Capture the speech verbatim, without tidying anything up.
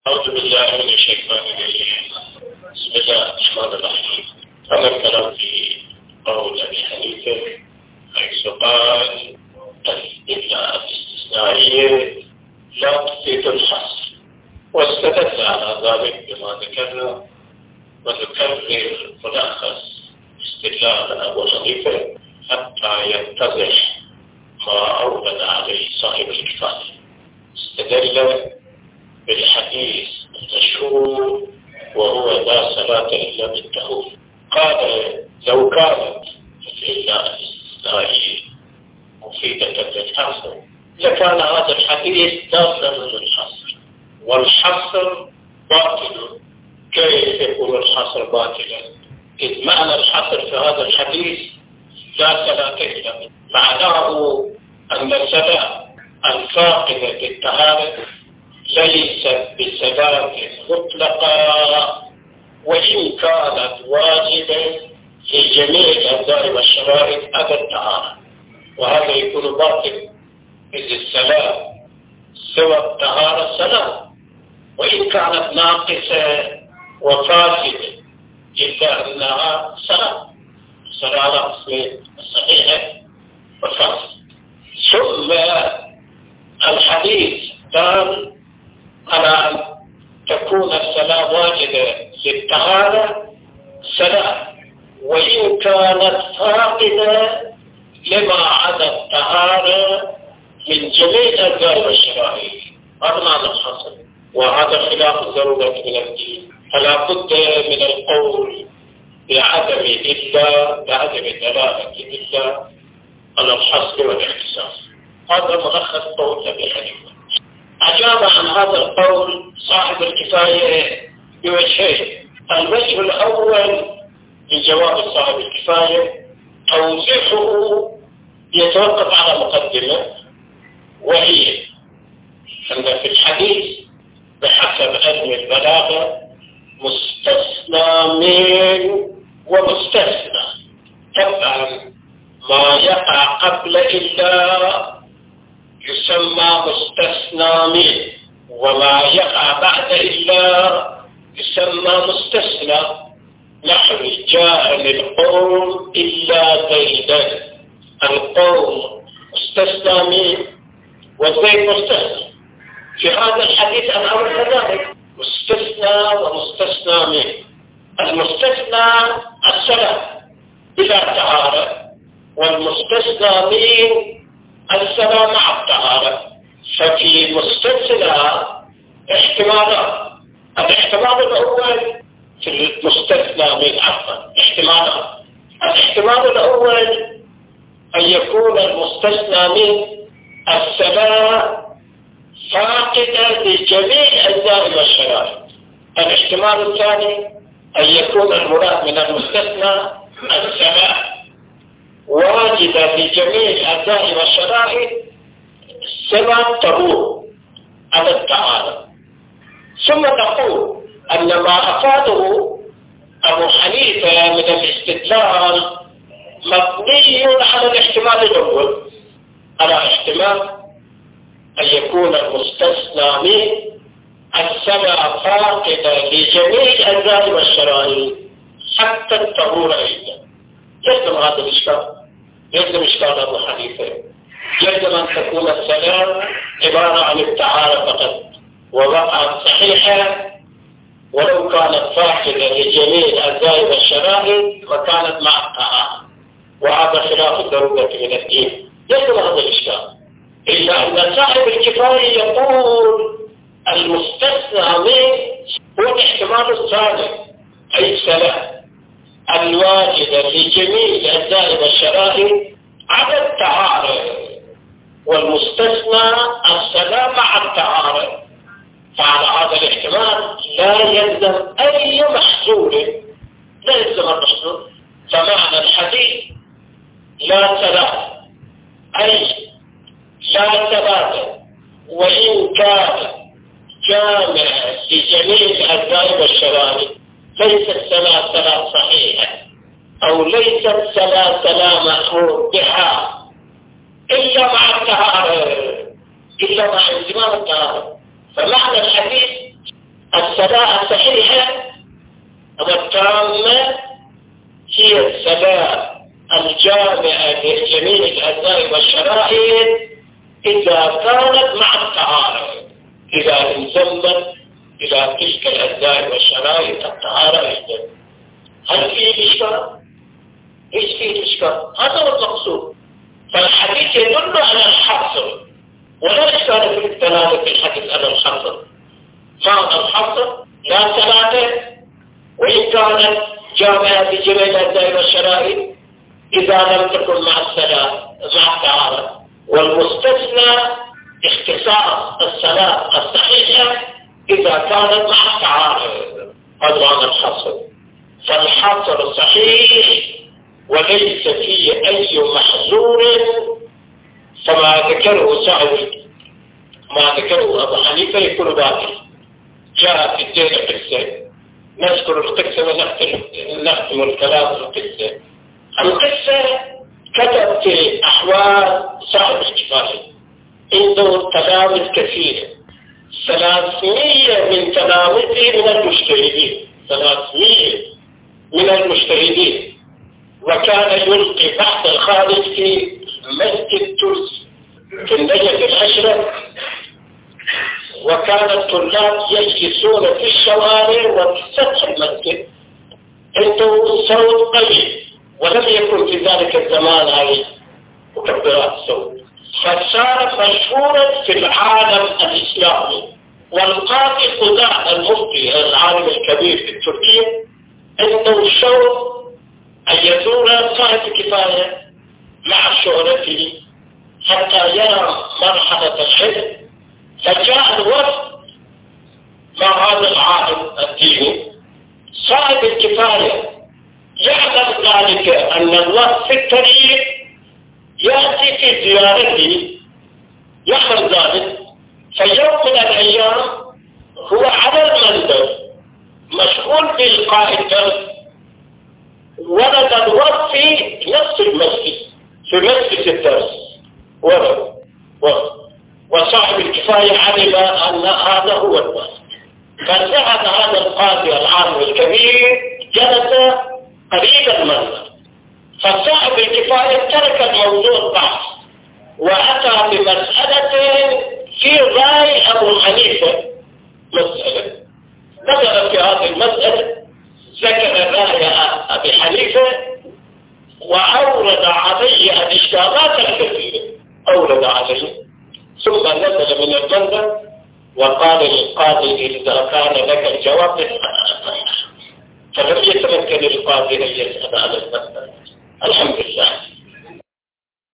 أعوذ بالله من الشيطان الرجيم. بسم الله الرحمن الرحيم. هذا الكلام في قول أبي حنيفة حيث قال الاستثنائية لا تفيد الحصر، واستدل على ذلك بما ذكرنا، ونكرر ملخص استدلال أبو حنيفة حتى يتضح ما أورد عليه صاحب الكفاية. استدل بالحديث المشهور وهو لا صلاة إلا بالطهور. قال لو كانت الاستثنائية مفيدة للحصر لكان هذا الحديث داخلا للحصر، والحصر باطل. كيف يكون الحصر باطلا إذ معنى الحصر في هذا الحديث لا صلاة إلا بالطهور؟ معناه أن الصلاة الفاقدة للطهارة ليست بصلاة مطلقة، وإن كانت واجبة في جميع الأعضاء والشرائط أبى الطهارة، وهذا يكون باطل إذ الصلاة سوى الطهارة صلاة، وإن كانت ناقصة وفاسدة إلا أنها صلاة. الصلاة على قسمين: الصحيحة والفاسدة. ثم الحديث قال على أن تكون الصلاة واجبة للطهارة صلاة، وإن كانت فاقدة لما عدا الطهارة من جميع الأجزاء والشرائع. هذا معنى الحصر، وهذا خلاف ضرورة من الدين. فلا بد من القول بعدم إلا بعدم دلالة إلا على الحصر والاختصاص. هذا ملخص قول أبي حنيفة. أجاب عن هذا القول صاحب الكفاية بوجهين: الوجه الأول من جواب صاحب الكفاية توضيحه يتوقف على مقدمة، وهي أن في الحديث بحسب علم البلاغة مستثنى من ومستثنى. طبعا ما يقع قبل إلا يسمى مستثنى من، وما يقع بعد إلا يسمى مستثنى. نحن جاء للقوم إلا زيدا، القوم مستثنى من والزيد مستثنى. في هذا الحديث الأمر كذلك مستثنى ومستثنى من. المستثنى الصلاة بلا طهارة، والمستثنى من الصلاة مع الطهارة. ففي مستثنى احتمالات. الاحتمال الأول في المستثنى من عفوا احتمالات. الاحتمال الأول أن يكون المستثنى من الصلاة فاقدة لجميع أجزاء والشرائط. الاحتمال الثاني أن يكون المراد من المستثنى الصلاة واجبة لجميع الأجزاء والشرائط سوى الطهور على الطهارة. ثم نقول أن ما أفاده أبو حنيفة من الاستدلال مبني على الاحتمال الأول، على احتمال أن يكون المستثنى من الصلاة فاقدة لجميع الأجزاء والشرائط حتى الطهور أيضا. يلزم هذا الإشكال، يلزم إشكال أبو حنيفة، يلزم أن تكون الصلاة عبارة عن الطهارة فقط، ووقعت صحيحة ولو كانت فاقدة لجميع الأجزاء والشرائط وكانت مع الطهارة، وهذا خلاف الضرورة من الدين. يلزم هذا الإشكال. إلا أن صاحب الكفاية يقول المستثنى منه هو الاحتمال الثاني، أي الصلاة الواجبة لجميع الأجزاء والشرائط على الطهارة، والمستثنى الصلاة مع الطهارة. فعلى هذا الاحتمال لا يلزم أي محصول، لا يلزم المحصول. فمعنى الحديث لا صلاة أي لا صلاة وإن كان جامع لجميع الأجزاء والشرائط، ليست صلاة صلاة صحيحة أو ليست صلاة صلاة مأمور بها إلا مع الطهارة، إلا مع انتمام الطهارة. فمعنى الحديث الصلاة الصحيحة والتامة هي الصلاة الجامعة لجميع الأجزاء والشرائط إذا كانت مع الطهارة، إذا انضمت إلى تلك الأجزاء والشرائط الطهارة أيضا. هل فيه إشكال؟ إيش فيه إشكال؟ هذا هو المقصود. فالحديث يدل على الحصر، ولا إشكال في الدلالة في الحديث على الحصر. معنى الحصر لا صلاة وإن كانت جامعة بجميع الأجزاء والشرائط إذا لم تكن مع الصلاة مع الطهارة، والمستثنى اختصاص الصلاة الصحيحة إذا كانت مع الطهارة. هذا معنى الحصر. فالحصر صحيح وليس فيه أي محظور، فما ذكره سعوي ما ذكره أبو حنيفة يكون باطل. جاء في الدين القصة، نذكر القصة ونختم الكلام في القصة. القصة كتب في أحوال صاحب الكفاية، عنده تلاميذ كثيرة، ثلاثمية من تلاميذه من المجتهدين، ثلاثمية من المجتهدين، وكان يلقي بحث الخالد في مسجد ترس في النجف الأشرف، وكان الطلاب يجلسون في الشوارع وفي سطح المسجد. عنده صوت قوي، ولم يكن في ذلك الزمان هذه مكبرات الصوت، فصار مشهورا في العالم الإسلامي. والقاضي قضاء المفتي العالم الكبير في تركيا عنده الشوق أن يزور صاحب الكفاية مع شهرته حتى يرى مرحلة العلم. فجاء الوفد مع هذا العالم الديني صاحب الكفاية، يعلم ذلك أن الوفد في الطريق يأتي في زيارته، يعلم ذلك. فيوم من الأيام هو على المنبر مشغول بإلقاء الدرس، ولد الوفد في نفس المسجد في مسجد الدرس ورد ورد وصاحب الكفاية علم أن هذا هو الوفد. فذهب هذا القاضي العام الكبير جلس قريب المنبر، فصاحب الكفاية ترك الموضوع بحث وأتى بمسألة في رأي أبو حنيفة. مسألة نظر في هذه المسألة، ذكر رأي أبي حنيفة وأورد عليه الإشكالات الكثيرة، أورد عليه، ثم نزل من المنبر وقال للقاضي إذا كان لك الجواب فلم يتمكن القاضي أن يسأل على المسألة. الحمد لله.